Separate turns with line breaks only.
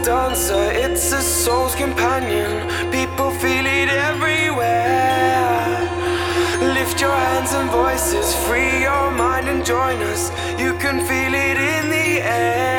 dancer, it's a soul's companion. People feel it everywhere. Lift your hands and voices, free your mind and join us. You can feel it in the air.